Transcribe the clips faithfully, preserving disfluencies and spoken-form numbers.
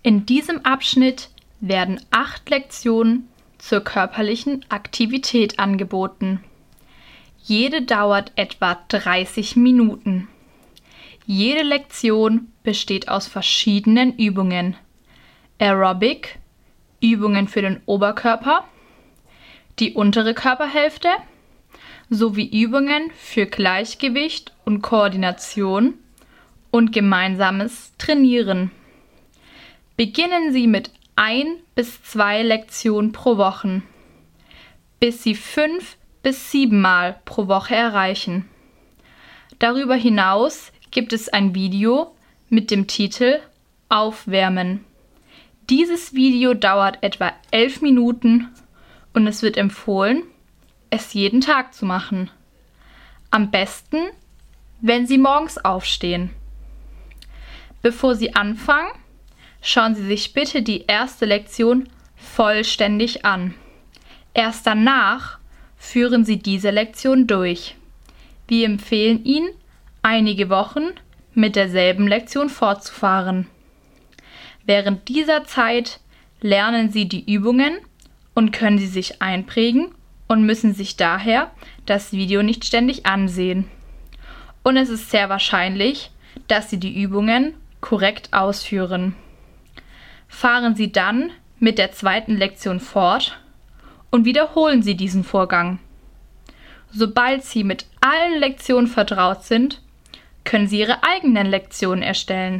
In diesem Abschnitt werden acht Lektionen zur körperlichen Aktivität angeboten. Jede dauert etwa dreißig Minuten. Jede Lektion besteht aus verschiedenen Übungen. Aerobic, Übungen für den Oberkörper, die untere Körperhälfte sowie Übungen für Gleichgewicht und Koordination und gemeinsames Trainieren. Beginnen Sie mit ein bis zwei Lektionen pro Woche, bis Sie fünf bis sieben Mal pro Woche erreichen. Darüber hinaus gibt es ein Video mit dem Titel Aufwärmen. Dieses Video dauert etwa elf Minuten und es wird empfohlen, es jeden Tag zu machen. Am besten, wenn Sie morgens aufstehen. Bevor Sie anfangen, schauen Sie sich bitte die erste Lektion vollständig an. Erst danach führen Sie diese Lektion durch. Wir empfehlen Ihnen, einige Wochen mit derselben Lektion fortzufahren. Während dieser Zeit lernen Sie die Übungen und können sie sich einprägen und müssen sich daher das Video nicht ständig ansehen. Und es ist sehr wahrscheinlich, dass Sie die Übungen korrekt ausführen. Fahren Sie dann mit der zweiten Lektion fort und wiederholen Sie diesen Vorgang. Sobald Sie mit allen Lektionen vertraut sind, können Sie Ihre eigenen Lektionen erstellen,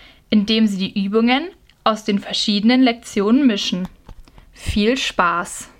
indem Sie die Übungen aus den verschiedenen Lektionen mischen. Viel Spaß!